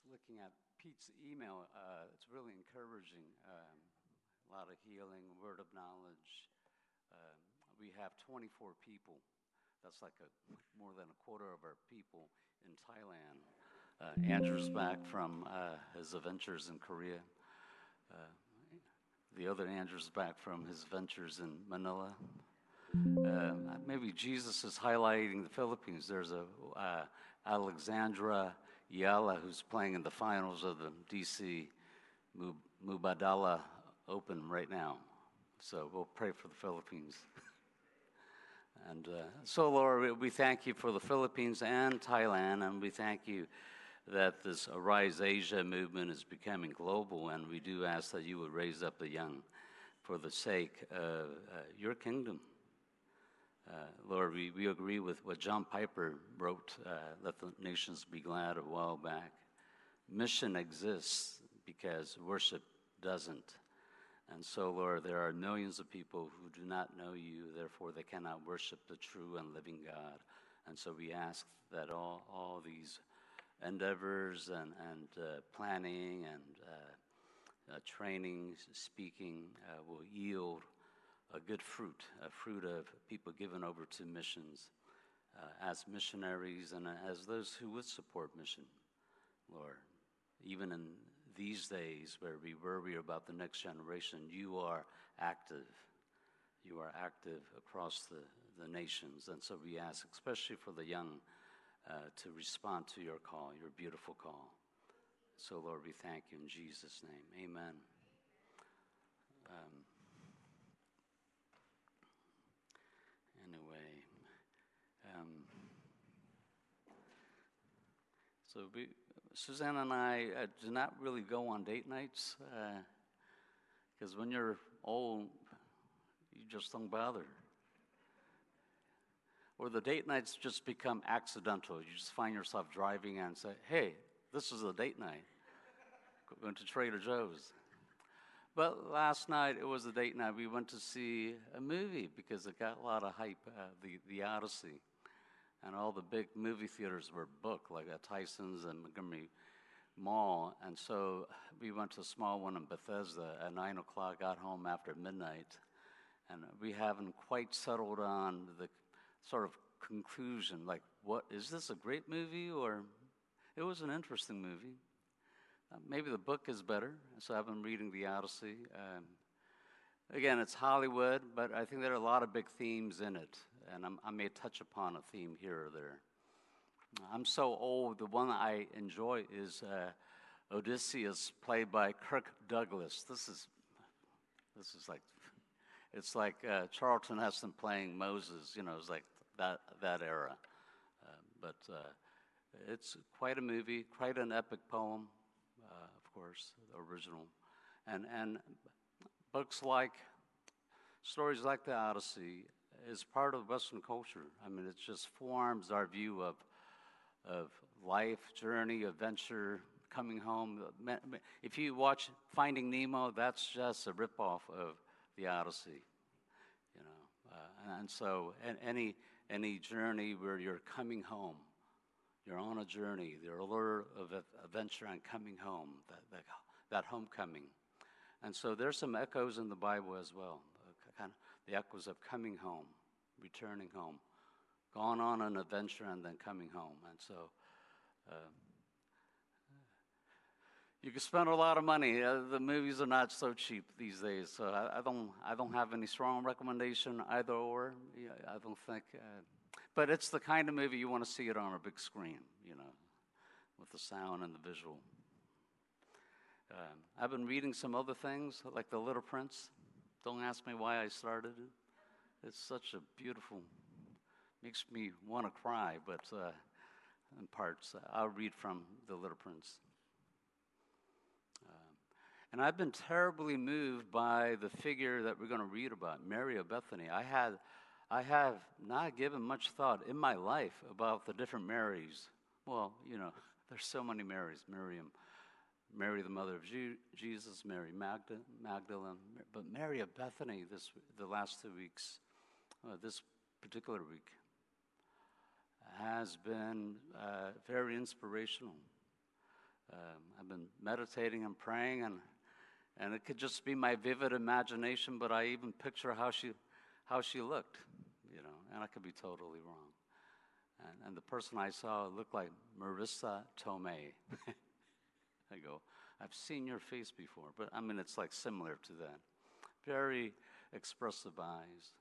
looking at Pete's email. It's really encouraging. A lot of healing, word of knowledge. We have 24 people. That's like more than a quarter of our people in Thailand. Andrew's back from his adventures in Korea. The other Andrew's back from his ventures in Manila. Maybe Jesus is highlighting the Philippines. There's Alexandra Yala who's playing in the finals of the DC Mubadala Open right now. So we'll pray for the Philippines. And so, Lord, we thank you for the Philippines and Thailand, and we thank you that this Arise Asia movement is becoming global, and we do ask that you would raise up the young for the sake of your kingdom. Lord, we agree with what John Piper wrote, Let the Nations Be Glad, a while back. Mission exists because worship doesn't. And so, Lord, there are millions of people who do not know you, therefore they cannot worship the true and living God. And so we ask that all these endeavors and planning and training, speaking will yield a good fruit, a fruit of people given over to missions as missionaries and as those who would support mission, Lord. Even in these days where we worry about the next generation, you are active. You are active across the nations. And so we ask, especially for the young, to respond to your call, your beautiful call. So, Lord, we thank you in Jesus' name. Amen. So Suzanne and I do not really go on date nights because when you're old, you just don't bother. Or the date nights just become accidental. You just find yourself driving and say, hey, this is a date night. Going to Trader Joe's. But last night, it was a date night. We went to see a movie because it got a lot of hype, the Odyssey. And all the big movie theaters were booked, like at Tyson's and Montgomery Mall. And so we went to a small one in Bethesda at 9 o'clock, got home after midnight. And we haven't quite settled on the sort of conclusion, like, what, is this a great movie? Or it was an interesting movie. Maybe the book is better, so I've been reading the Odyssey. Again, it's Hollywood, but I think there are a lot of big themes in it, and I may touch upon a theme here or there. I'm so old, the one I enjoy is Odysseus, played by Kirk Douglas. This is like, it's like Charlton Heston playing Moses, you know, it's like that era. But it's quite a movie, quite an epic poem, of course, the original. And books like, stories like the Odyssey is part of Western culture. I mean, it just forms our view of life, journey, adventure, coming home. If you watch Finding Nemo, that's just a ripoff of the Odyssey, you know. And so any journey where you're coming home, you're on a journey, the allure of adventure and coming home, that homecoming. And so there's some echoes in the Bible as well, kind of the echoes of coming home, returning home, going on an adventure and then coming home. And so you can spend a lot of money. The movies are not so cheap these days, so I don't have any strong recommendation either or. Yeah, I don't think, but it's the kind of movie you want to see it on a big screen, you know, with the sound and the visual. I've been reading some other things, like The Little Prince. Don't ask me why I started it. It's such a beautiful, makes me want to cry, but in parts. I'll read from The Little Prince. And I've been terribly moved by the figure that we're going to read about, Mary of Bethany. I have not given much thought in my life about the different Marys. Well, you know, there's so many Marys. Mary, the mother of Jesus, Mary Magdalene, but Mary of Bethany the last 2 weeks, this particular week, has been very inspirational. been meditating and praying, and it could just be my vivid imagination, but I even picture how she looked, and I could be totally wrong. And the person I saw looked like Marissa Tomei. I go, I've seen your face before, but I mean, it's like similar to that. Very expressive eyes.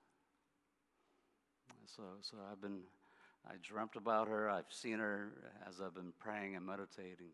So I dreamt about her. I've seen her as I've been praying and meditating.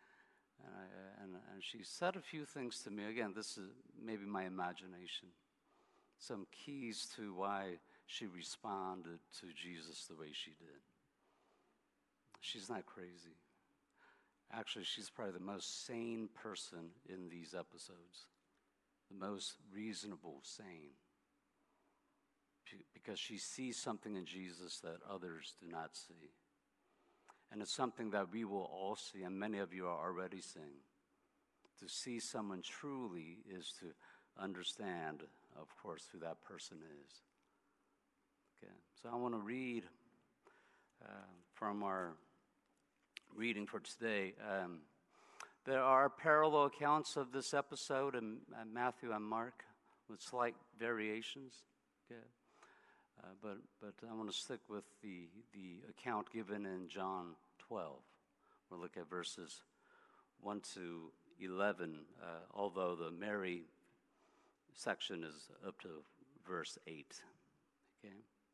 And she said a few things to me. Again, this is maybe my imagination. Some keys to why she responded to Jesus the way she did. She's not crazy. Actually, she's probably the most sane person in these episodes. The most reasonable, sane. Because she sees something in Jesus that others do not see. And it's something that we will all see, and many of you are already seeing. To see someone truly is to understand, of course, who that person is. Okay, so I want to read from our reading for today. There are parallel accounts of this episode in Matthew and Mark with slight variations. Okay. But I want to stick with the account given in John 12. We'll look at verses 1 to 11, although the Mary section is up to verse 8. Okay.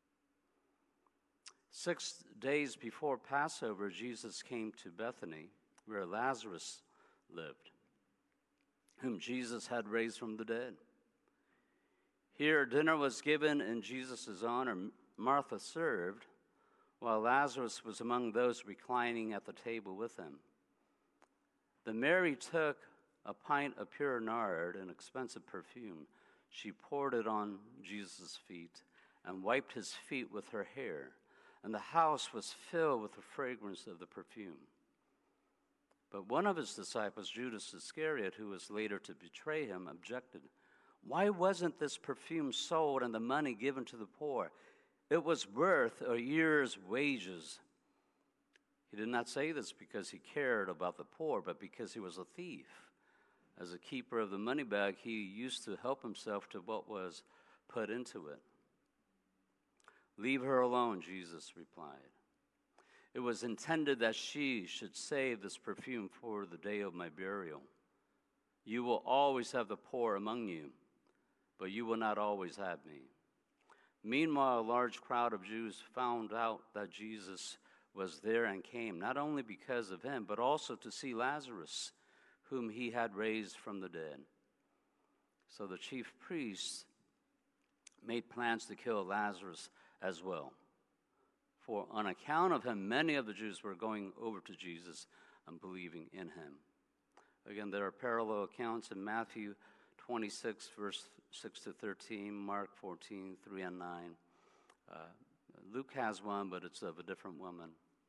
6 days before Passover, Jesus came to Bethany, where Lazarus lived, whom Jesus had raised from the dead. Here, dinner was given in Jesus' honor. Martha served, while Lazarus was among those reclining at the table with him. Then Mary took a pint of pure nard, an expensive perfume. She poured it on Jesus' feet and wiped his feet with her hair, and the house was filled with the fragrance of the perfume. But one of his disciples, Judas Iscariot, who was later to betray him, objected. Why wasn't this perfume sold and the money given to the poor? It was worth a year's wages. He did not say this because he cared about the poor, but because he was a thief. As a keeper of the money bag, he used to help himself to what was put into it. Leave her alone, Jesus replied. It was intended that she should save this perfume for the day of my burial. You will always have the poor among you, but you will not always have me. Meanwhile, a large crowd of Jews found out that Jesus was there and came, not only because of him, but also to see Lazarus, whom he had raised from the dead. So the chief priests made plans to kill Lazarus as well. For on account of him, many of the Jews were going over to Jesus and believing in him. Again, there are parallel accounts in Matthew 26, verse 6 to 13, Mark 14, 3 and 9. Luke has one, but it's of a different woman.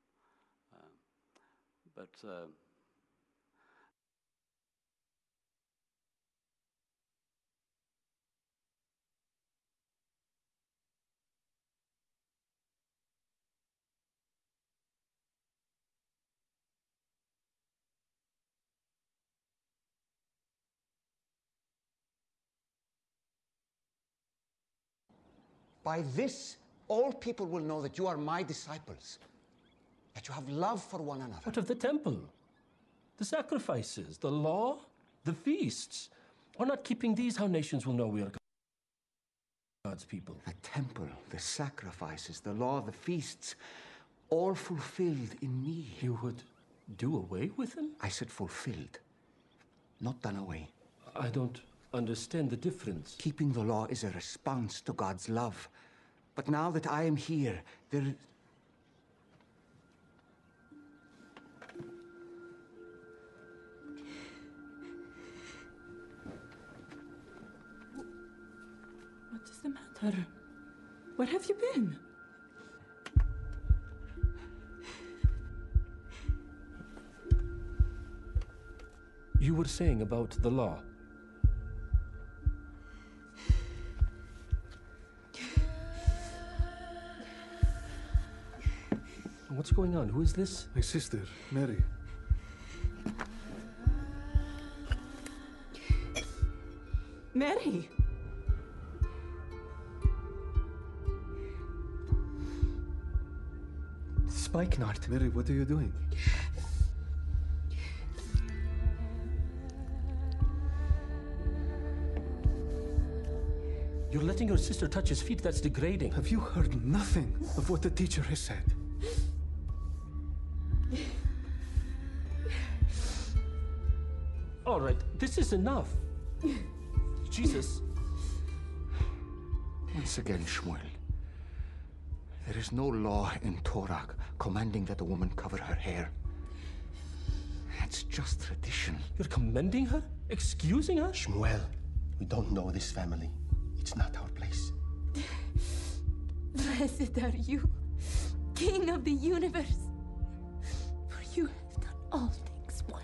By this, all people will know that you are my disciples, that you have love for one another. What of the temple? The sacrifices, the law, the feasts? Are not keeping these how nations will know we are God's people? The temple, the sacrifices, the law, the feasts, all fulfilled in me. You would do away with them? I said fulfilled, not done away. I don't understand the difference. Keeping the law is a response to God's love. But now that I am here, there... What is the matter? Where have you been? You were saying about the law. What's going on? Who is this? My sister, Mary. Mary! Spikenard. Mary, what are you doing? You're letting your sister touch his feet. That's degrading. Have you heard nothing of what the teacher has said? All right, this is enough. Jesus. Once again, Shmuel, there is no law in Torah commanding that a woman cover her hair. It's just tradition. You're commending her? Excusing her? Shmuel, we don't know this family. It's not our place. Blessed are you, King of the universe, for you have done all things well.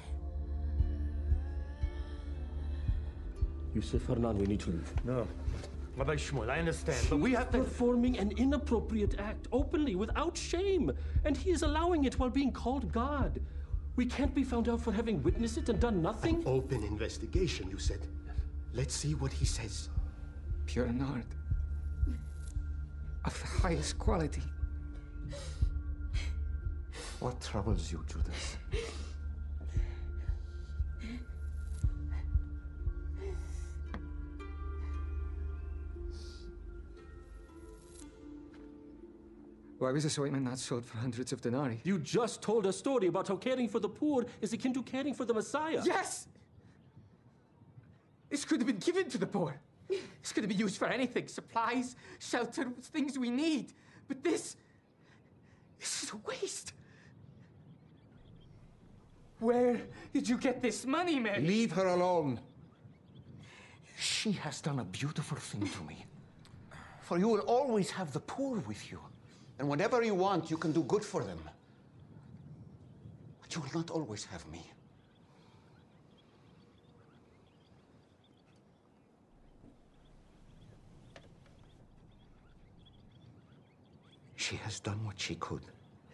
Yusuf, Hernan, we need to leave. No. Rabbi Shmuel, I understand, but we have to... Performing an inappropriate act openly, without shame. And he is allowing it while being called God. We can't be found out for having witnessed it and done nothing? Open investigation, you said. Let's see what he says. Pure nard. Of the highest quality. What troubles you, Judas? Why was this ointment not sold for hundreds of denarii? You just told a story about how caring for the poor is akin to caring for the Messiah. Yes! This could have been given to the poor. This could have been used for anything. Supplies, shelter, things we need. But this is a waste. Where did you get this money, Mary? Leave her alone. She has done a beautiful thing to me. For you will always have the poor with you. And whenever you want, you can do good for them. But you will not always have me. She has done what she could.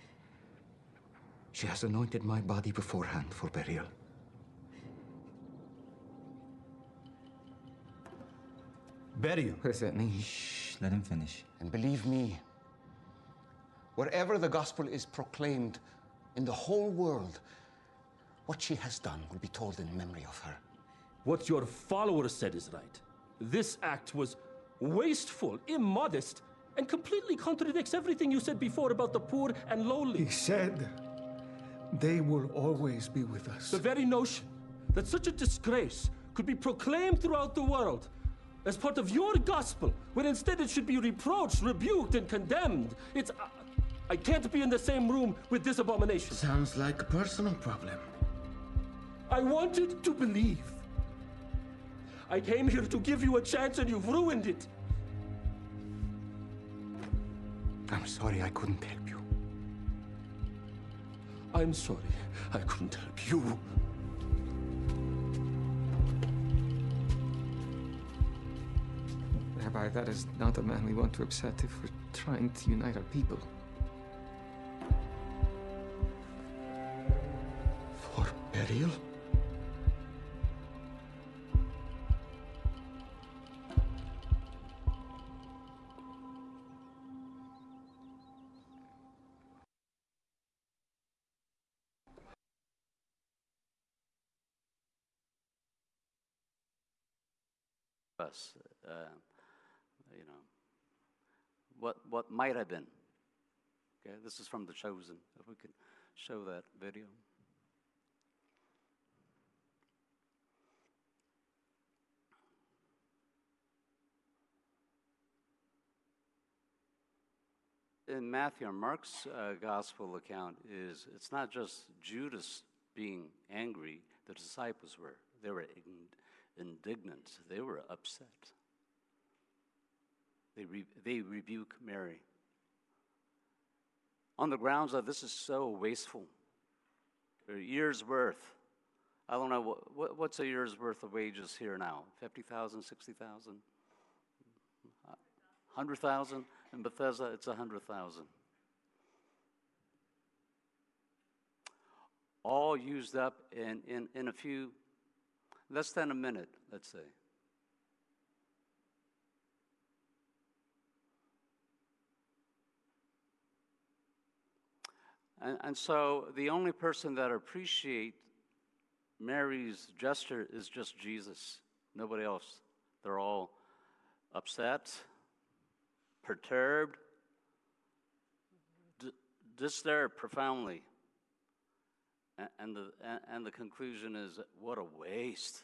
She has anointed my body beforehand for burial. Burial. What does that mean? Shh, let him finish. And believe me, wherever the gospel is proclaimed in the whole world, what she has done will be told in memory of her. What your followers said is right. This act was wasteful, immodest, and completely contradicts everything you said before about the poor and lowly. He said they will always be with us. The very notion that such a disgrace could be proclaimed throughout the world as part of your gospel, when instead it should be reproached, rebuked, and condemned. I can't be in the same room with this abomination. Sounds like a personal problem. I wanted to believe. I came here to give you a chance and you've ruined it. I'm sorry I couldn't help you. I'm sorry I couldn't help you. Rabbi, that is not the man we want to upset if we're trying to unite our people. For burial? Us, you know, what might have been. Okay, this is from The Chosen. If we could show that video. In Matthew and Mark's gospel account it's not just Judas being angry. The disciples were. They were indignant. They were upset. They rebuke Mary on the grounds that this is so wasteful. A year's worth. I don't know what's a year's worth of wages here now. 50,000, 60,000, 100,000. In Bethesda, it's 100,000. All used up in a few, less than a minute, let's say. And so the only person that appreciates Mary's gesture is just Jesus, nobody else. They're all upset, perturbed, disturbed profoundly. And the conclusion is, what a waste.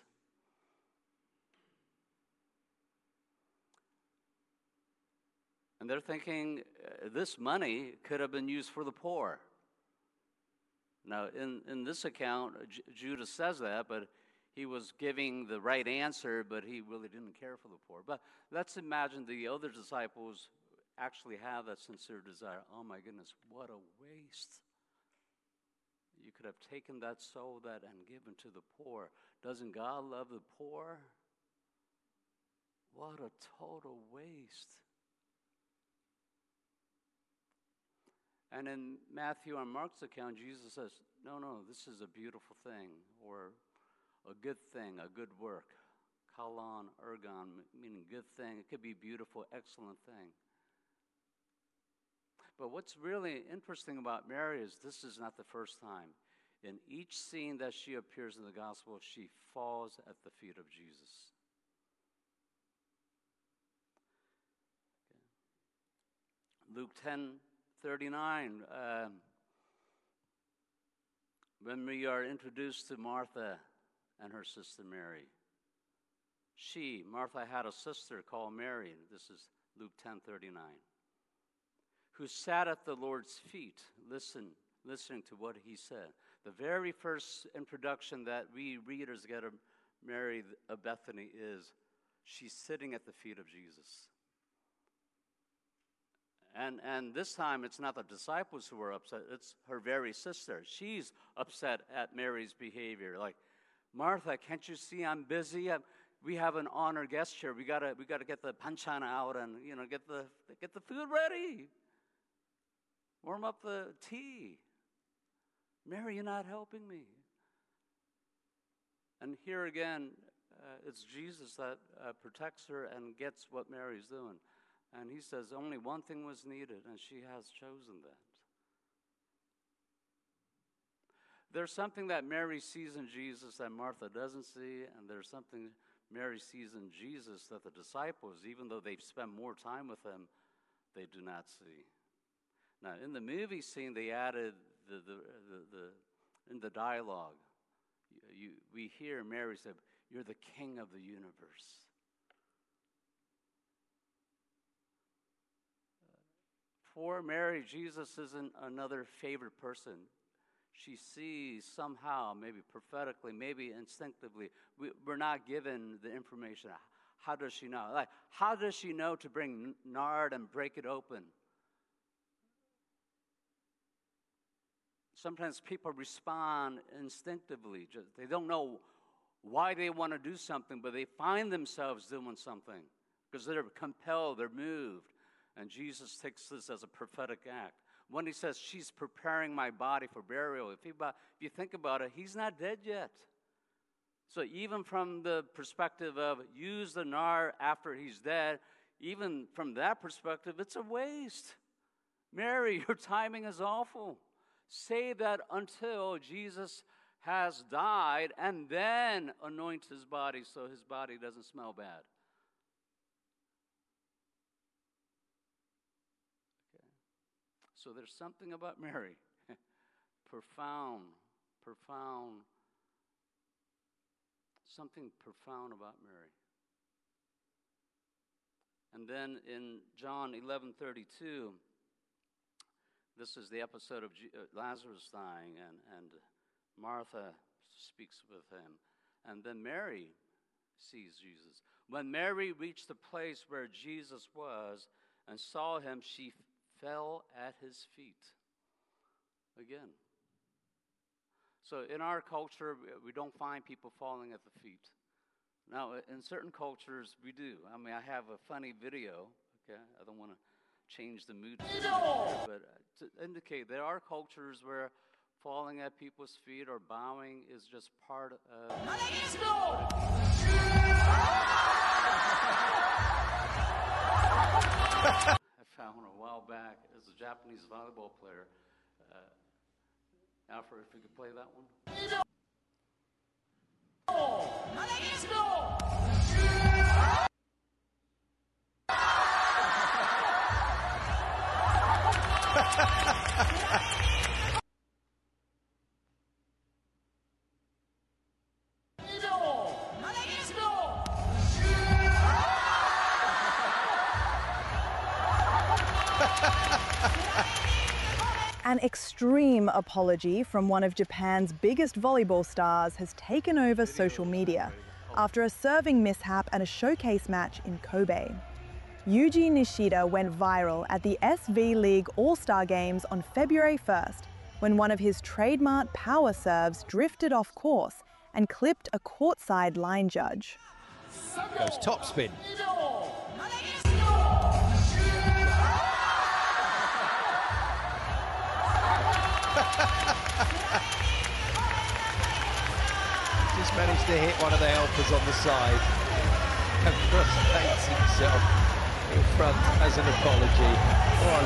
And they're thinking this money could have been used for the poor. Now, in this account, Judas says that, but he was giving the right answer, but he really didn't care for the poor. But let's imagine the other disciples actually have that sincere desire. Oh my goodness, what a waste. You could have taken that, sold that, and given to the poor. Doesn't God love the poor? What a total waste. And in Matthew and Mark's account, Jesus says, no, this is a beautiful thing, or a good thing, a good work. Kalon, ergon, meaning good thing. It could be beautiful, excellent thing. But what's really interesting about Mary is this is not the first time. In each scene that she appears in the gospel, she falls at the feet of Jesus. Okay. Luke 10:39, when we are introduced to Martha and her sister Mary. Martha had a sister called Mary, this is Luke 10:39, who sat at the Lord's feet, listening to what he said. The very first introduction that we readers get of Mary of Bethany is she's sitting at the feet of Jesus. And this time, it's not the disciples who are upset, it's her very sister. She's upset at Mary's behavior. Like, Martha, can't you see I'm busy? We have an honored guest here. We gotta get the pancana out and get the food ready. Warm up the tea. Mary, you're not helping me. And here again, it's Jesus that protects her and gets what Mary's doing. And he says only one thing was needed, and she has chosen that. There's something that Mary sees in Jesus that Martha doesn't see, and there's something Mary sees in Jesus that the disciples, even though they've spent more time with him, they do not see. Now, in the movie scene, they added in the dialogue, we hear Mary say, "You're the King of the universe." For Mary, Jesus isn't another favorite person. She sees somehow, maybe prophetically, maybe instinctively. We're not given the information. How does she know? Like, how does she know to bring nard and break it open? Sometimes people respond instinctively. They don't know why they want to do something, but they find themselves doing something because they're compelled, they're moved. And Jesus takes this as a prophetic act. When he says, she's preparing my body for burial, if you think about it, he's not dead yet. So even from the perspective of use the nard after he's dead, even from that perspective, it's a waste. Mary, your timing is awful. Save that until Jesus has died and then anoint his body so his body doesn't smell bad. Okay. So there's something about Mary. profound, something profound about Mary. And then in John 11:32, this is the episode of Lazarus dying, and Martha speaks with him. And then Mary sees Jesus. When Mary reached the place where Jesus was and saw him, she fell at his feet. Again. So in our culture, we don't find people falling at the feet. Now, in certain cultures, we do. I mean, I have a funny video, okay? I don't want to change the mood, but to indicate there are cultures where falling at people's feet or bowing is just part of... I found a while back as a Japanese volleyball player, Alfred, if you could play that one. An extreme apology from one of Japan's biggest volleyball stars has taken over social media after a serving mishap at a showcase match in Kobe. Yuji Nishida went viral at the SV League All-Star Games on February 1st when one of his trademark power serves drifted off course and clipped a courtside line judge. Goes topspin. Just managed to hit one of the helpers on the side and prostrates himself in front as an apology. What a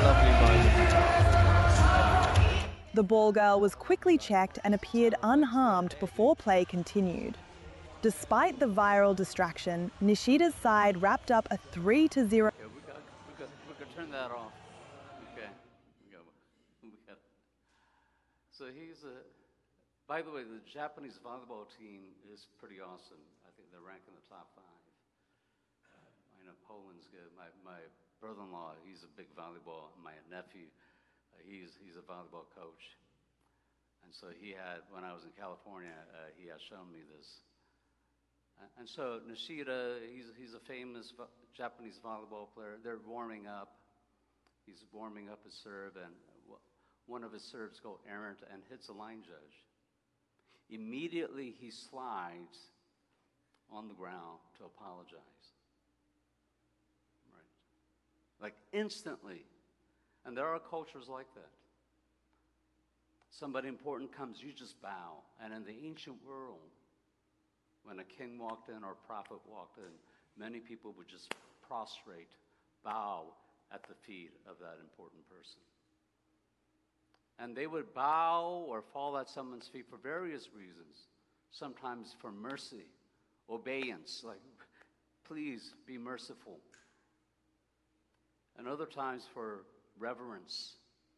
lovely moment. The ball girl was quickly checked and appeared unharmed before play continued. Despite the viral distraction, Nishida's side wrapped up a 3-0. Yeah, we could turn that off. Okay. We got. So he's a. By the way, the Japanese volleyball team is pretty awesome. I think they're ranked in the top 5. I know Poland's good. My brother-in-law, he's a big volleyball. My nephew, he's a volleyball coach. And so he had, when I was in California, he had shown me this. And so Nishida, he's a famous Japanese volleyball player. They're warming up. He's warming up his serve, and one of his serves go errant and hits a line judge. Immediately he slides on the ground to apologize. Right. Like instantly. And there are cultures like that. Somebody important comes, you just bow. And in the ancient world, when a king walked in or a prophet walked in, many people would just prostrate, bow at the feet of that important person. And they would bow or fall at someone's feet for various reasons. Sometimes for mercy, obedience, like, please be merciful. And other times for reverence.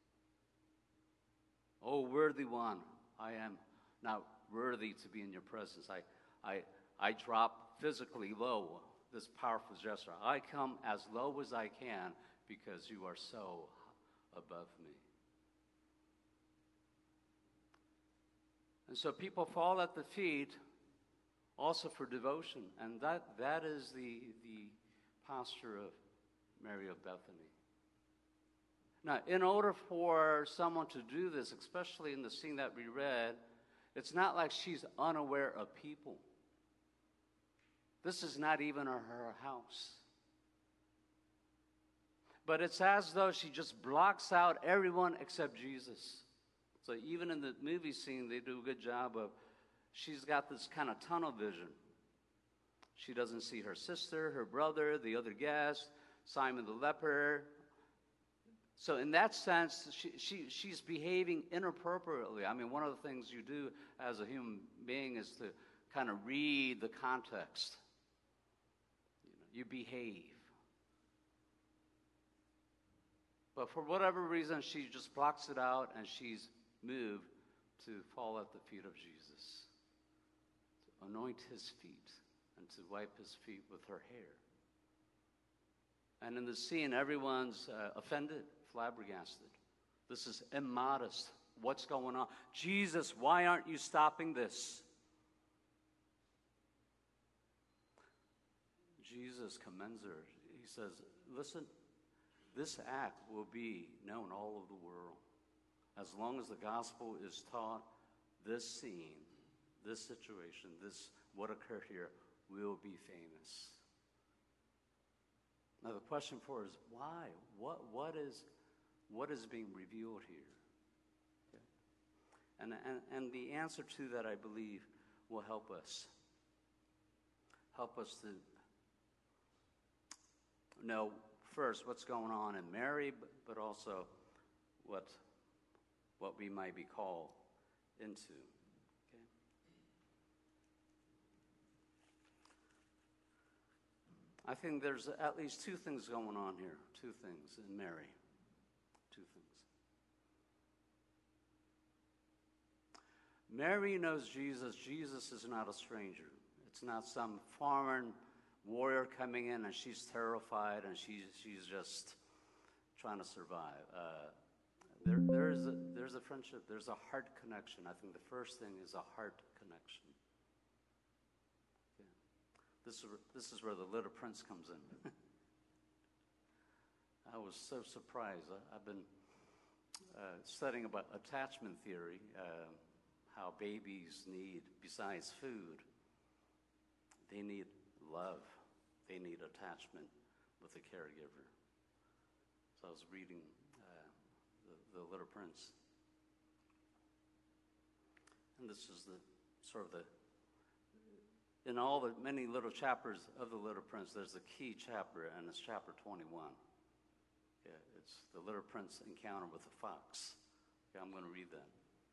Oh, worthy one, I am not worthy to be in your presence. I drop physically low, this powerful gesture. I come as low as I can because you are so above me. And so people fall at the feet also for devotion, and that is the posture of Mary of Bethany. Now, in order for someone to do this, especially in the scene that we read, it's not like she's unaware of people. This is not even her house. But it's as though she just blocks out everyone except Jesus. So even in the movie scene, they do a good job of, she's got this kind of tunnel vision. She doesn't see her sister, her brother, the other guest, Simon the leper. So in that sense, she's behaving inappropriately. I mean, one of the things you do as a human being is to kind of read the context. You behave. But for whatever reason, she just blocks it out, and she's moved to fall at the feet of Jesus, to anoint his feet, and to wipe his feet with her hair. And in the scene, everyone's offended, flabbergasted. This is immodest. What's going on? Jesus, why aren't you stopping this? Jesus commends her. He says, listen, this act will be known all over the world. As long as the gospel is taught, this scene, this situation, what occurred here will be famous. Now the question for us is why? What is being revealed here? Okay. And the answer to that, I believe, will help us. Help us to know first what's going on in Mary, but also what we might be called into. Okay? I think there's at least two things going on here. Two things in Mary. Two things. Mary knows Jesus. Jesus is not a stranger. It's not some foreign warrior coming in and she's terrified and she's just trying to survive. There's a friendship. There's a heart connection. I think the first thing is a heart connection. Okay. This is where the little prince comes in. I was so surprised. I've been studying about attachment theory, how babies need, besides food, they need love. They need attachment with the caregiver. So I was reading the Little Prince. And this is the sort of in all the many little chapters of the Little Prince, there's a key chapter, and it's chapter 21. Yeah, it's the Little Prince encounter with the fox. Okay, I'm going to read that.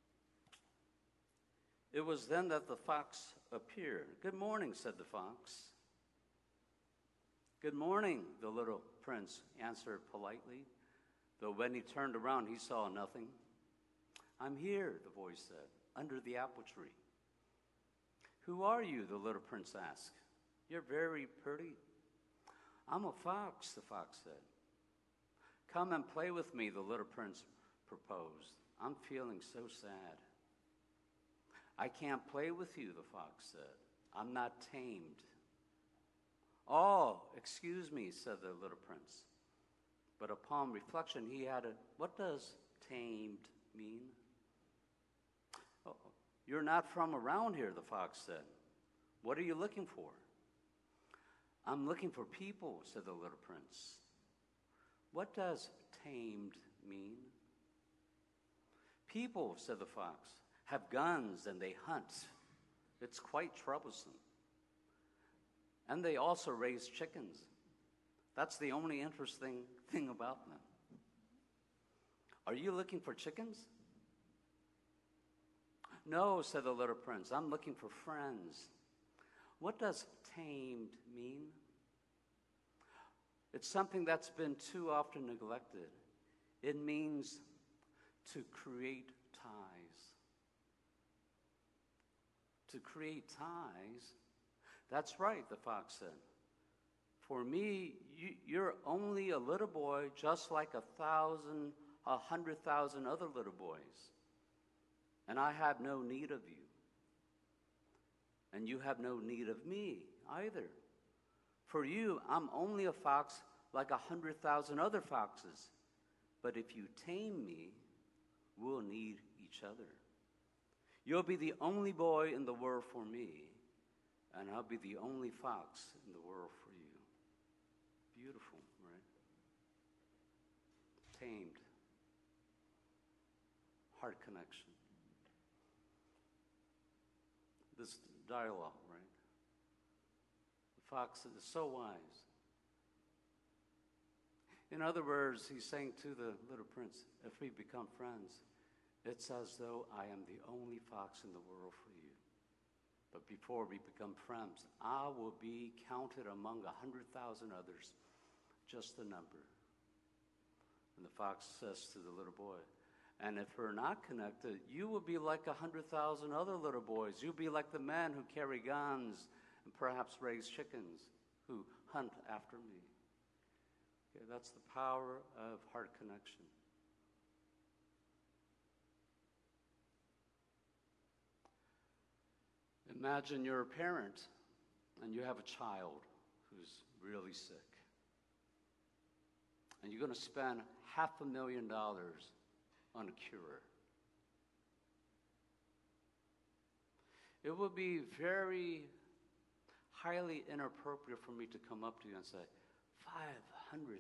It was then that the fox appeared. Good morning, said the fox. Good morning, the little prince answered politely, though when he turned around, he saw nothing. I'm here, the voice said, under the apple tree. Who are you, the little prince asked. You're very pretty. I'm a fox, the fox said. Come and play with me, the little prince proposed. I'm feeling so sad. I can't play with you, the fox said. I'm not tamed. Oh, excuse me, said the little prince. But upon reflection, he added, what does tamed mean? Oh, you're not from around here, the fox said. What are you looking for? I'm looking for people, said the little prince. What does tamed mean? People, said the fox, have guns and they hunt. It's quite troublesome. And they also raise chickens. That's the only interesting thing about them. Are you looking for chickens? No, said the little prince, I'm looking for friends. What does tamed mean? It's something that's been too often neglected. It means to create ties. To create ties? That's right, the fox said. For me, you're only a little boy just like 100,000 other little boys. And I have no need of you. And you have no need of me either. For you, I'm only a fox like 100,000 other foxes. But if you tame me, we'll need each other. You'll be the only boy in the world for me, and I'll be the only fox in the world for you. Beautiful, right? Tamed. Heart connection. This dialogue, right? The fox is so wise. In other words, he's saying to the little prince, if we become friends, it's as though I am the only fox in the world for you. But before we become friends, I will be counted among 100,000 others, just a number. And the fox says to the little boy, and if we're not connected, you will be like 100,000 other little boys. You'll be like the men who carry guns and perhaps raise chickens, who hunt after me. Okay, that's the power of heart connection. Imagine you're a parent and you have a child who's really sick. And you're going to spend $500,000 on a cure. It would be very highly inappropriate for me to come up to you and say, $500,000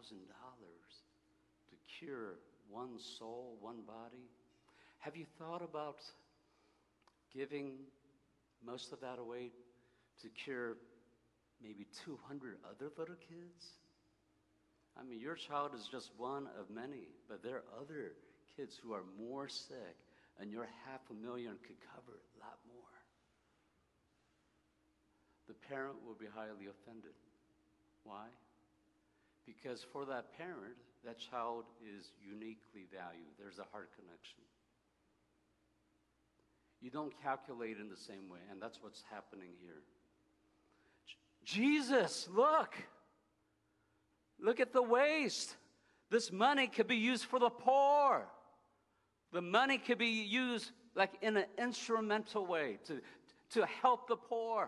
to cure one soul, one body? Have you thought about giving most of that away to cure maybe 200 other little kids? I mean, your child is just one of many, but there are other kids who are more sick and your $500,000 could cover a lot more. The parent will be highly offended. Why? Because for that parent, that child is uniquely valued. There's a heart connection. You don't calculate in the same way, and that's what's happening here. Jesus, look! Look at the waste. This money could be used for the poor. The money could be used like in an instrumental way to help the poor.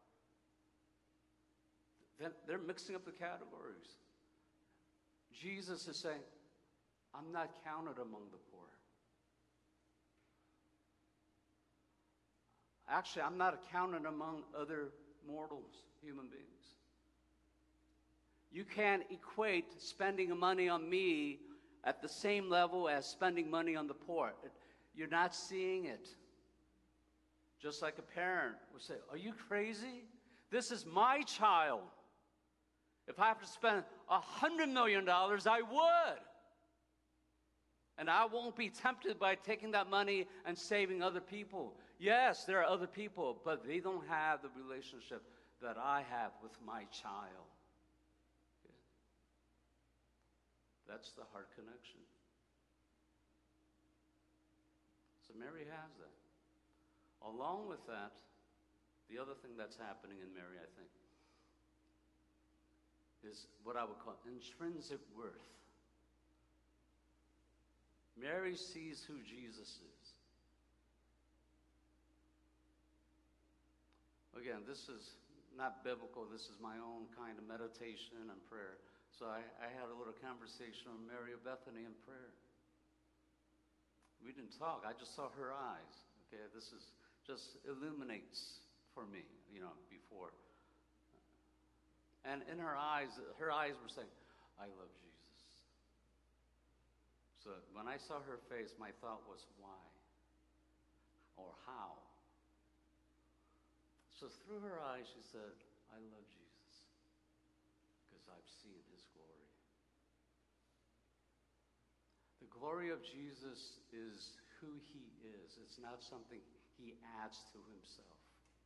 Then they're mixing up the categories. Jesus is saying, I'm not counted among the poor. Actually, I'm not counted among other mortals, human beings. You can't equate spending money on me at the same level as spending money on the poor. You're not seeing it. Just like a parent would say, are you crazy? This is my child. If I have to spend $100 million, I would. And I won't be tempted by taking that money and saving other people. Yes, there are other people, but they don't have the relationship that I have with my child. Okay. That's the heart connection. So Mary has that. Along with that, the other thing that's happening in Mary, I think, is what I would call intrinsic worth. Mary sees who Jesus is. Again, this is not biblical. This is my own kind of meditation and prayer. So I had a little conversation with Mary of Bethany in prayer. We didn't talk. I just saw her eyes. Okay, this is just illuminates for me, before. And in her eyes were saying, I love Jesus. So when I saw her face, my thought was, why? Or how? So through her eyes, she said, I love Jesus because I've seen his glory. The glory of Jesus is who he is. It's not something he adds to himself.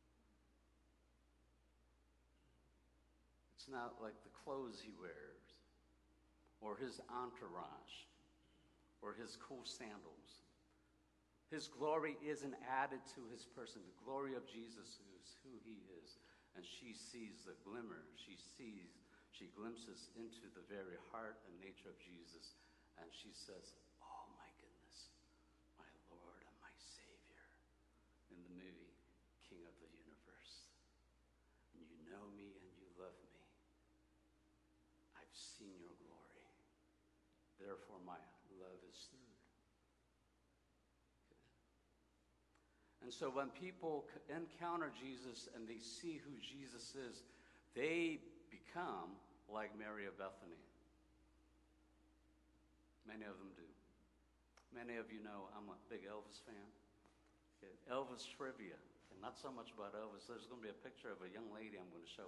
It's not like the clothes he wears, or his entourage, or his cool sandals. His glory isn't added to his person. The glory of Jesus is who he is. And she sees the glimmer. She glimpses into the very heart and nature of Jesus. And she says, oh my goodness, my Lord and my Savior, in the movie King of the Universe. And you know me and you love me. I've seen your glory. Therefore my love is through. And so when people encounter Jesus and they see who Jesus is, they become like Mary of Bethany. Many of them do. Many of you know I'm a big Elvis fan. Okay, Elvis trivia. And not so much about Elvis. There's going to be a picture of a young lady I'm going to show.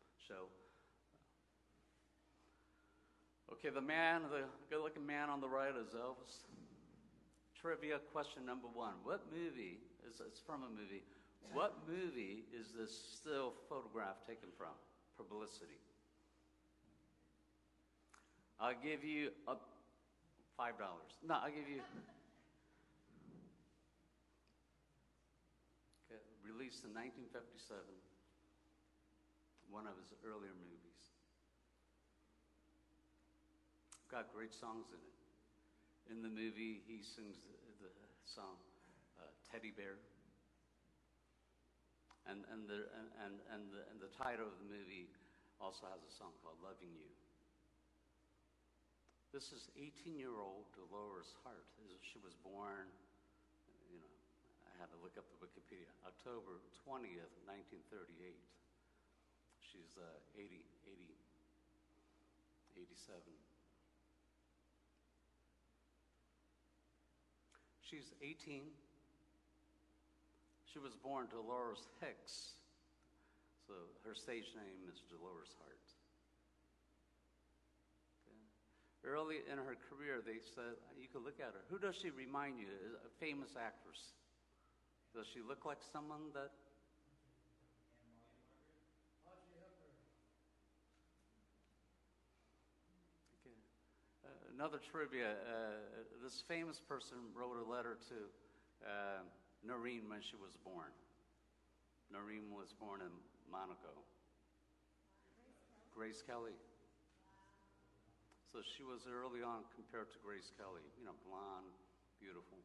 Okay, the good-looking man on the right is Elvis. Trivia question number one. What movie, it's from a movie, what movie is this still photograph taken from? Publicity. I'll give you $5. No, I'll give you... Okay, released in 1957. One of his earlier movies. Got great songs in it. In the movie, he sings the song "Teddy Bear," and the title of the movie also has a song called "Loving You." This is 18-year-old Dolores Hart. She was born, I had to look up the Wikipedia, October 20th, 1938. She's 87. She's 18. She was born Dolores Hicks. So her stage name is Dolores Hart. Okay. early in her career, they said, you could look at her. Who does she remind you? A famous actress. Does she look like someone that? Okay. Another trivia, this famous person wrote a letter to Noreen when she was born. Noreen was born in Monaco. Grace Kelly. So she was early on compared to Grace Kelly, you know, blonde, beautiful.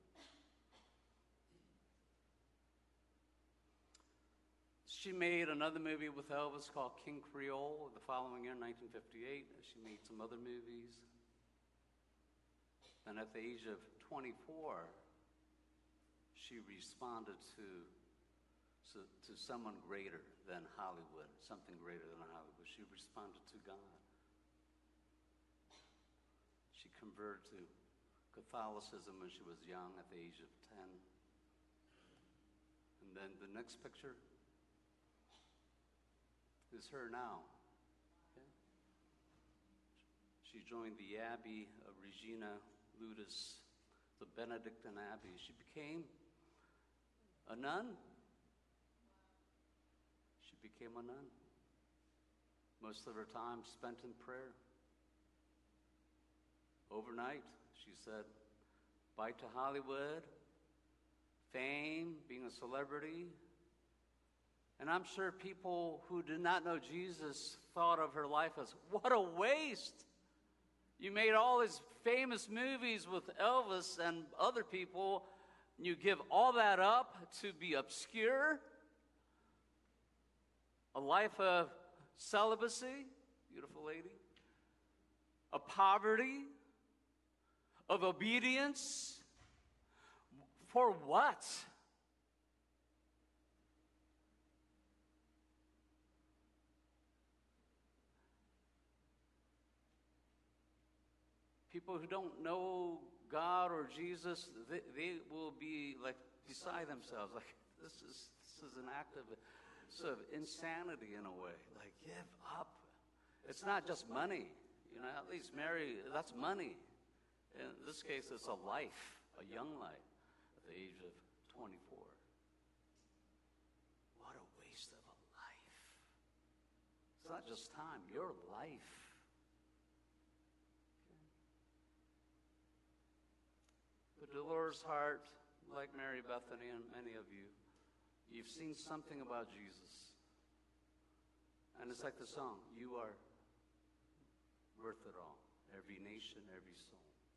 She made another movie with Elvis called King Creole the following year, 1958. She made some other movies. And at the age of 24, she responded to someone greater than Hollywood, something greater than Hollywood. She responded to God. She converted to Catholicism when she was young at the age of 10. And then the next picture is her now. Okay. She joined the Abbey of Regina Ludus, the Benedictine Abbey. She became a nun. She became a nun. Most of her time spent in prayer. Overnight, she said, bye to Hollywood, fame, being a celebrity. And I'm sure people who did not know Jesus thought of her life as, what a waste. You made all these famous movies with Elvis and other people, and you give all that up to be obscure? A life of celibacy, beautiful lady, of poverty, of obedience, for what? People who don't know God or Jesus, they will be like beside themselves. Like this is an act of sort of insanity in a way. Like give up. It's not just money, you know. At least Mary, that's money. In this case, it's a life, a young life, at the age of 24. What a waste of a life. It's not just time, your life. But Dolores Hart, like Mary Bethany and many of you, you've seen something about Jesus. And it's like the song, you are worth it all. Every nation, every soul.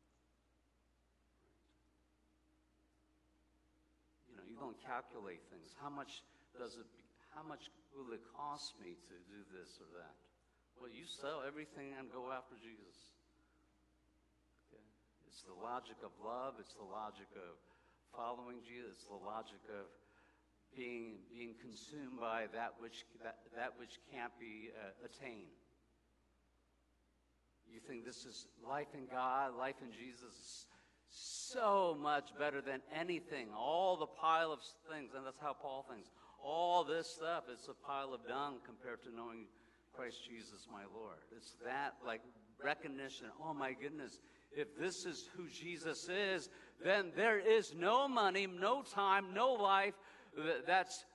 You know, you don't calculate things. How much will it cost me to do this or that? Well, you sell everything and go after Jesus. Okay? It's the logic of love. It's the logic of following Jesus. It's the logic of being consumed by that which can't be attained. You think this is life in God, life in Jesus is so much better than anything. All the pile of things, and that's how Paul thinks. All this stuff is a pile of dung compared to knowing Christ Jesus, my Lord. It's that like recognition. Oh my goodness, if this is who Jesus is, then there is no money, no time, no life that's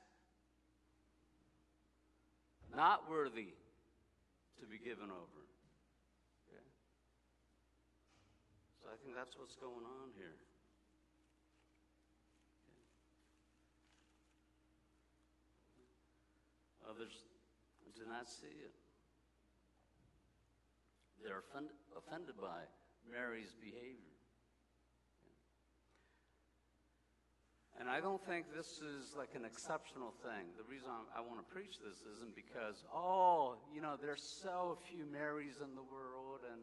not worthy to be given over. Okay? So I think that's what's going on here. Okay. Others do not see it. They're offended by Mary's behavior. And I don't think this is like an exceptional thing. The reason I want to preach this isn't because, oh, you know, there's so few Marys in the world. And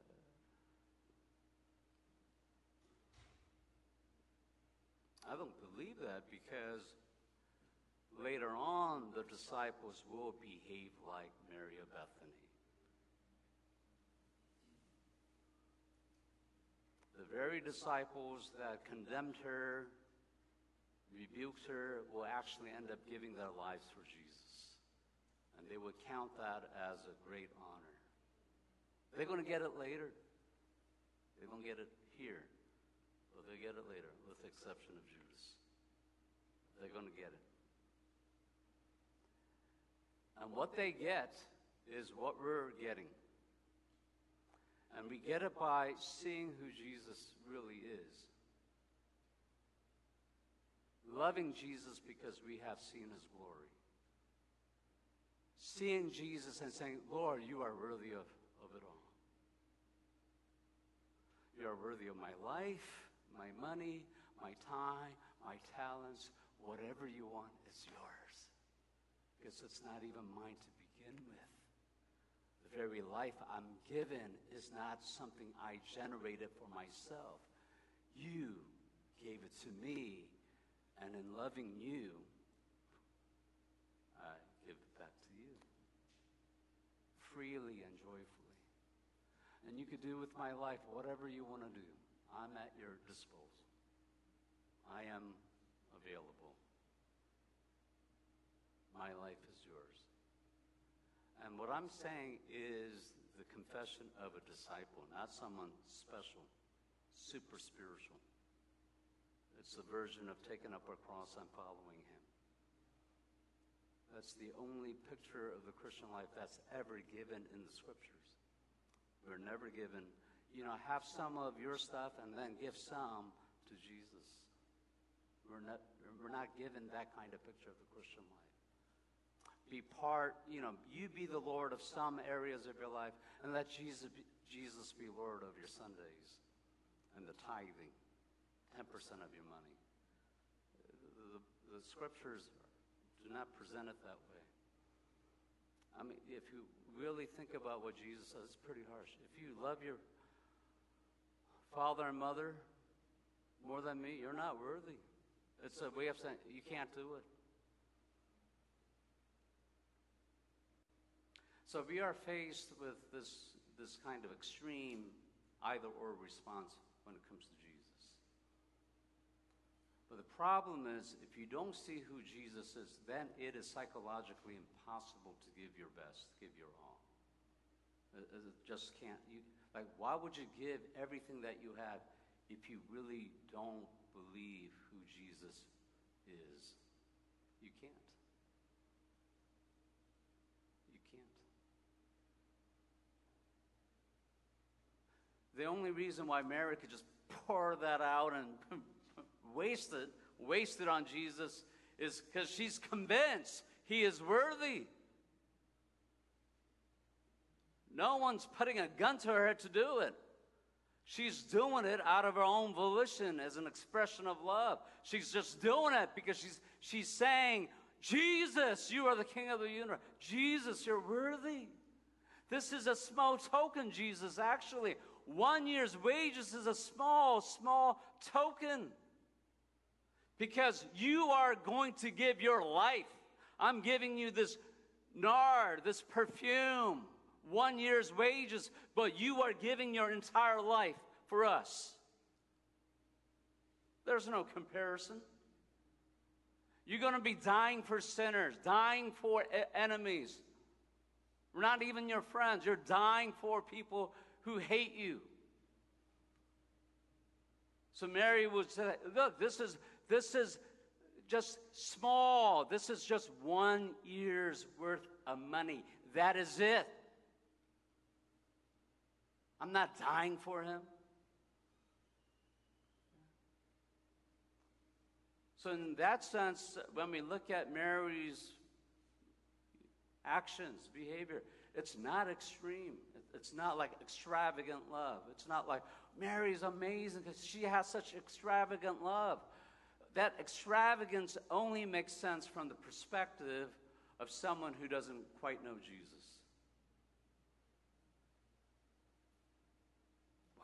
I don't believe that because later on the disciples will behave like Mary of Bethany. The very disciples that condemned her, rebuked her, will actually end up giving their lives for Jesus. And they would count that as a great honor. They're going to get it later. They don't get it here, but they get it later, with the exception of Judas. They're going to get it. And what they get is what we're getting. And we get it by seeing who Jesus really is. Loving Jesus because we have seen his glory. Seeing Jesus and saying, Lord, you are worthy of it all. You are worthy of my life, my money, my time, my talents. Whatever you want is yours. Because it's not even mine to begin with. The very life I'm given is not something I generated for myself. You gave it to me, and in loving you, I give it back to you. Freely and joyfully. And you could do with my life whatever you want to do. I'm at your disposal. I am available. My life is yours. And what I'm saying is the confession of a disciple, not someone special, super spiritual. It's the version of taking up our cross and following him. That's the only picture of the Christian life that's ever given in the scriptures. We're never given, have some of your stuff and then give some to Jesus. We're not given that kind of picture of the Christian life. Be part, you be the Lord of some areas of your life, and let Jesus be Lord of your Sundays and the tithing, 10% of your money. The scriptures do not present it that way. I mean, if you really think about what Jesus says, it's pretty harsh. If you love your father and mother more than me, you're not worthy. It's a way of saying you can't do it. So we are faced with this kind of extreme either-or response when it comes to Jesus. But the problem is, if you don't see who Jesus is, then it is psychologically impossible to give your best, give your all. It just can't. Why would you give everything that you have if you really don't believe who Jesus is? You can't. You can't. The only reason why Mary could just pour that out and waste it on Jesus is because she's convinced he is worthy. No one's putting a gun to her head to do it. She's doing it out of her own volition as an expression of love. She's just doing it because she's saying, Jesus, you are the King of the universe. Jesus, you're worthy. This is a small token, Jesus, actually. 1 year's wages is a small token. Because you are going to give your life. I'm giving you this nard, this perfume, 1 year's wages, but you are giving your entire life for us. There's no comparison. You're going to be dying for sinners, dying for enemies. Not even your friends. You're dying for people who hate you. So Mary would say, look, this is just small. This is just 1 year's worth of money. That is it. I'm not dying for him. So in that sense, when we look at Mary's actions, behavior, it's not extreme. It's not like extravagant love. It's not like Mary's amazing because she has such extravagant love. That extravagance only makes sense from the perspective of someone who doesn't quite know Jesus. Wow.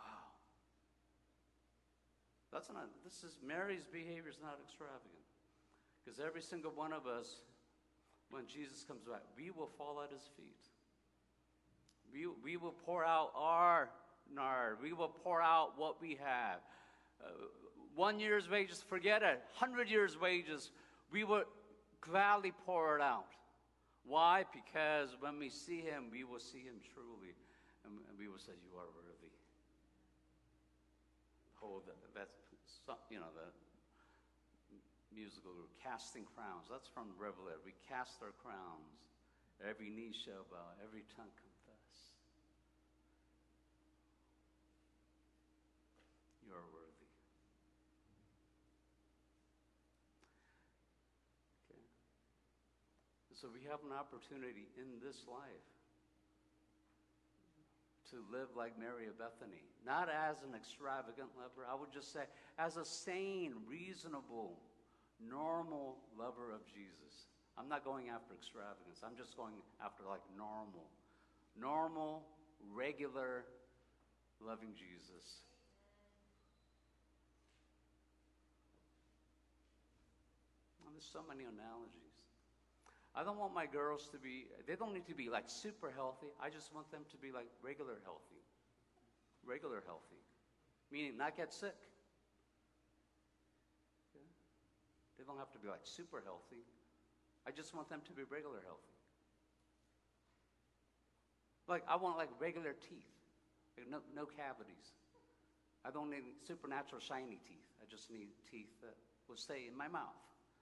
Mary's behavior is not extravagant. Because every single one of us, when Jesus comes back, we will fall at his feet. We will pour out our nard. We will pour out what we have. 1 year's wages, forget it. 100 years' wages, we will gladly pour it out. Why? Because when we see him, we will see him truly. And we will say, you are worthy. whole, that's, you know, the musical group, Casting Crowns. That's from Revelation. We cast our crowns. Every knee shall bow, every tongue confess. You are worthy. Okay. So we have an opportunity in this life to live like Mary of Bethany. Not as an extravagant lover. I would just say as a sane, reasonable, normal lover of Jesus. I'm not going after extravagance. I'm just going after like normal, regular, loving Jesus. And there's so many analogies. I don't want my girls to be, they don't need to be like super healthy. I just want them to be like regular healthy. Regular healthy. Meaning not get sick. Okay? They don't have to be like super healthy. I just want them to be regular healthy. Like, I want like regular teeth. Like no cavities. I don't need supernatural shiny teeth. I just need teeth that will stay in my mouth.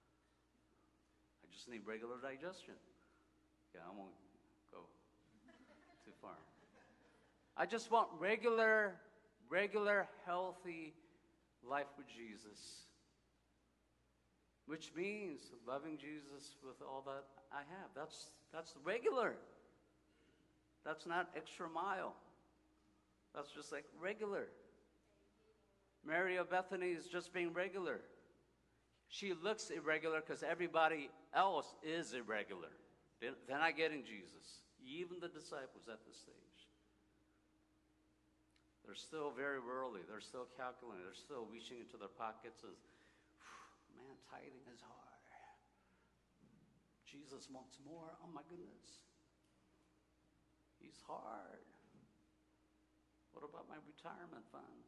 I just need regular digestion. Yeah, I won't go too far. I just want regular, healthy life with Jesus. Which means loving Jesus with all that I have. That's regular. That's not extra mile. That's just like regular. Mary of Bethany is just being regular. She looks irregular because everybody else is irregular. They're not getting Jesus. Even the disciples at this stage. They're still very worldly. They're still calculating. They're still reaching into their pockets as, man, tithing is hard. Jesus wants more. Oh my goodness. He's hard. What about my retirement funds?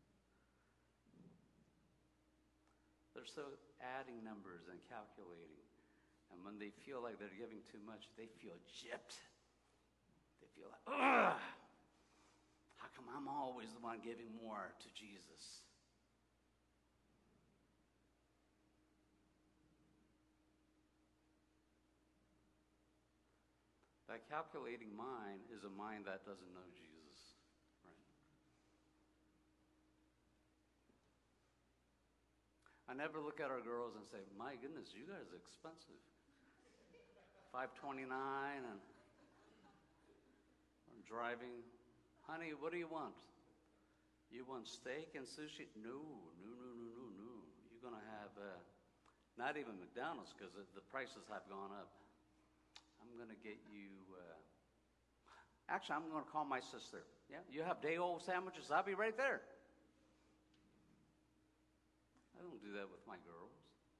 They're still adding numbers and calculating. And when they feel like they're giving too much, they feel gypped. They feel like, ugh! How come I'm always the one giving more to Jesus? That calculating mind is a mind that doesn't know Jesus, right? I never look at our girls and say, my goodness, you guys are expensive. $529 and I'm driving. Honey, what do you want? You want steak and sushi? No. You're going to have not even McDonald's because the prices have gone up. I'm going to get you, actually, I'm going to call my sister. Yeah, you have day-old sandwiches? I'll be right there. I don't do that with my girls.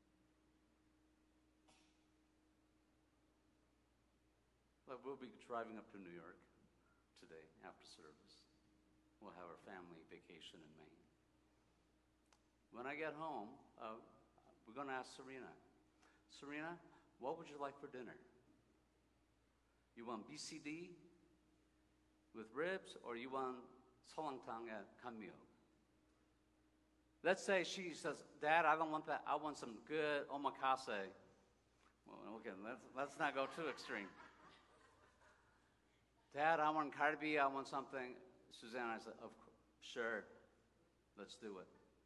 But we'll be driving up to New York today after service. We'll have our family vacation in Maine. When I get home, we're going to ask Serena. Serena, what would you like for dinner? You want BCD with ribs, or you want solangtang at kamyo? Let's say she says, Dad, I don't want that. I want some good omakase. Well, okay, let's not go too extreme. Dad, I want carbi. I want something. Suzanne, I said, of course, sure, let's do it.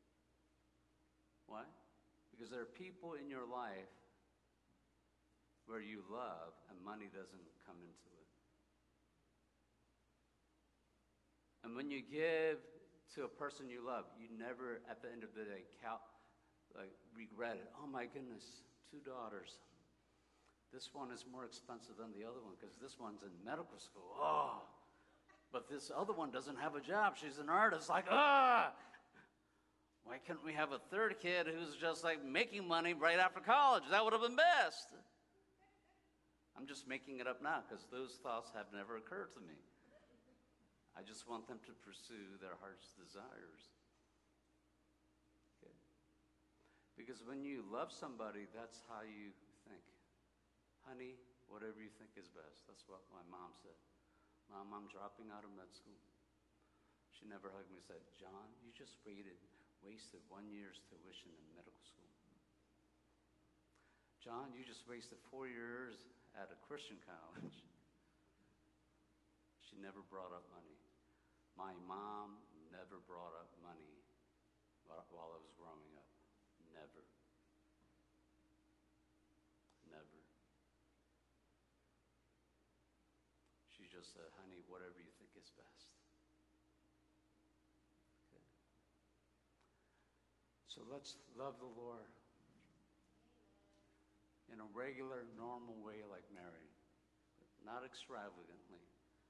Why? Because there are people in your life where you love and money doesn't come into it. And when you give to a person you love, you never, at the end of the day, regret it. Oh my goodness, 2 daughters. This one is more expensive than the other one because this one's in medical school. Oh, but this other one doesn't have a job. She's an artist. Like, why can't we have a third kid who's just like making money right after college? That would have been best. I'm just making it up now because those thoughts have never occurred to me. I just want them to pursue their heart's desires. Okay? Because when you love somebody, that's how you think. Honey, whatever you think is best. That's what my mom said. Mom, I'm dropping out of med school. She never hugged me and said, John, you just wasted 1 year's tuition in medical school. John, you just wasted 4 years at a Christian college. She never brought up money. My mom never brought up money while I was growing up. Never. Never. She just said, honey, whatever you think is best. Okay. So let's love the Lord in a regular, normal way like Mary. Not extravagantly,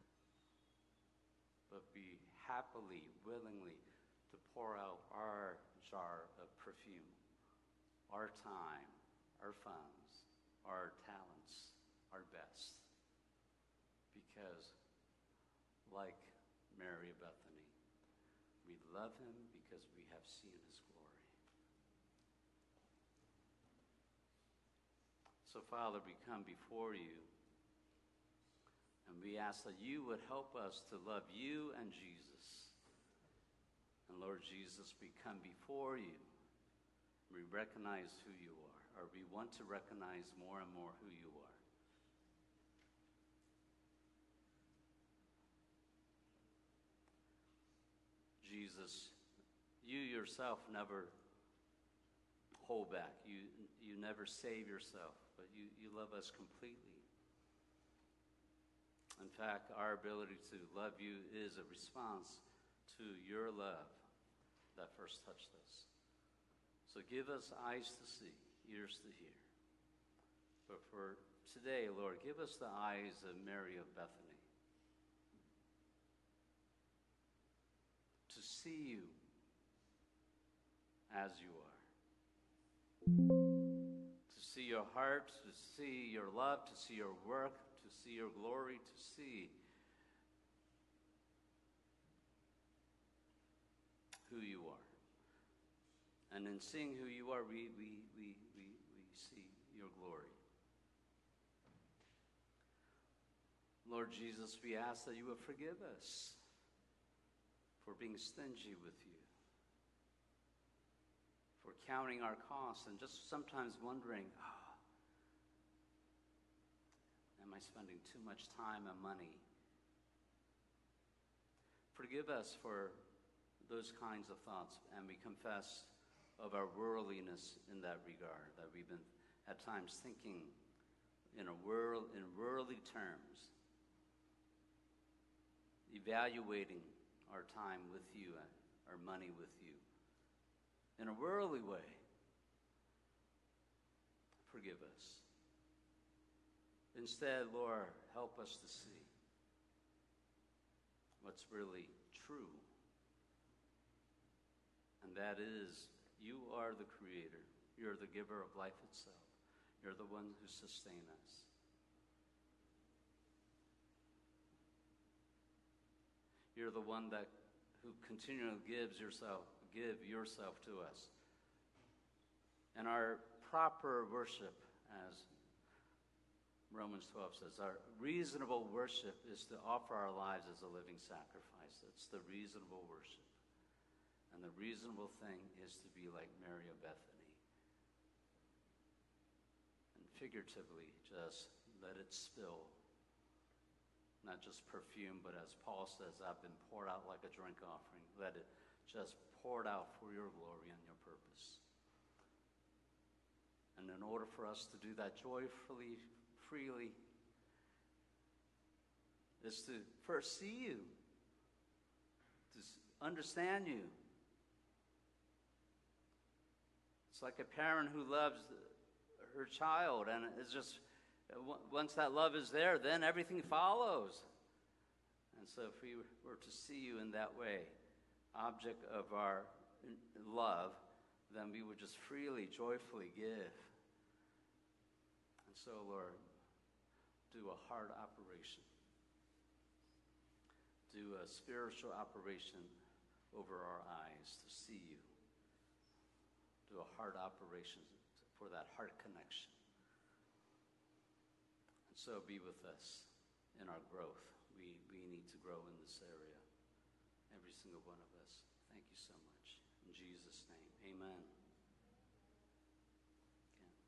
but be happily, willingly to pour out our jar of perfume, our time, our funds, our talents, our best. Because, like Mary of Bethany, we love him because we have seen his glory. So, Father, we come before you, and we ask that you would help us to love you and Jesus. And Lord Jesus, we come before you. We recognize who you are, or we want to recognize more and more who you are. Jesus, you yourself never hold back. You never save yourself, but you love us completely. In fact, our ability to love you is a response to your love that first touched us. So give us eyes to see, ears to hear. But for today, Lord, give us the eyes of Mary of Bethany, to see you as you are. To see your heart, to see your love, to see your work, to see your glory, to see who you are. And in seeing who you are, we see your glory. Lord Jesus, we ask that you would forgive us for being stingy with you, for counting our costs and just sometimes wondering, am I spending too much time and money? Forgive us for those kinds of thoughts, and we confess of our worldliness in that regard, that we've been at times thinking in worldly terms, evaluating our time with you and our money with you in a worldly way. Forgive us. Instead, Lord, help us to see what's really true. And that is, you are the creator. You're the giver of life itself. You're the one who sustains us. You're the one who continually give yourself to us. And our proper worship, as Romans 12 says, our reasonable worship is to offer our lives as a living sacrifice. That's the reasonable worship. And the reasonable thing is to be like Mary of Bethany. And figuratively, just let it spill. Not just perfume, but as Paul says, I've been poured out like a drink offering. Let it just pour out for your glory and your purpose. And in order for us to do that joyfully, freely, is to first see you, to understand you. It's like a parent who loves her child, and it's just, once that love is there, then everything follows. And so if we were to see you in that way, object of our love, then we would just freely, joyfully give. And so, Lord, do a heart operation. Do a spiritual operation over our eyes to see you. Do a heart operation for that heart connection. And so be with us in our growth. We need to grow in this area every single one of us. Thank you so much. In Jesus' name.